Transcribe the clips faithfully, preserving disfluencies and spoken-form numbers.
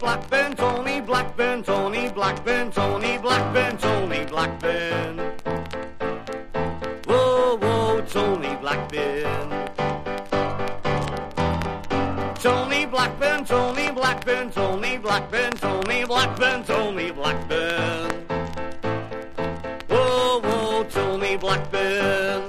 Blackburn, Tony Blackburn, Tony Blackburn, Tony Blackburn, Tony Blackburn. Whoa, whoa, Tony Blackburn. Tony Blackburn, Tony Blackburn, Tony Blackburn, Tony Blackburn, Tony Blackburn. Whoa, whoa, Tony Blackburn.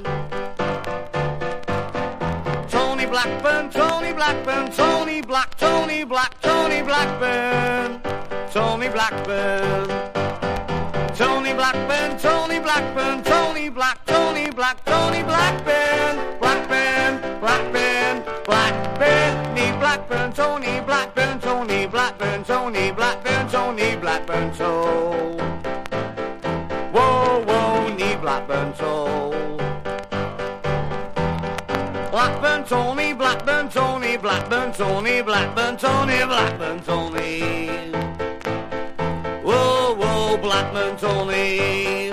Tony Blackburn, Tony Blackburn, Tony Black, Tony Black, Tony Blackburn. Tony Blackburn. Tony Blackburn, Tony Blackburn, Tony Black, Tony Black, Tony Blackburn. Blackburn, Blackburn, Blackburn. Nee Blackburn, Tony Blackburn, Tony Blackburn, Tony Blackburn, Tony Blackburn, so. Whoa, whoa, nee Blackburn, so. Blackburn, Tony, Blackburn, Tony, Blackburn, Tony, Blackburn, Tony, Blackburn, Tony. Whoa, whoa, Blackburn, Tony.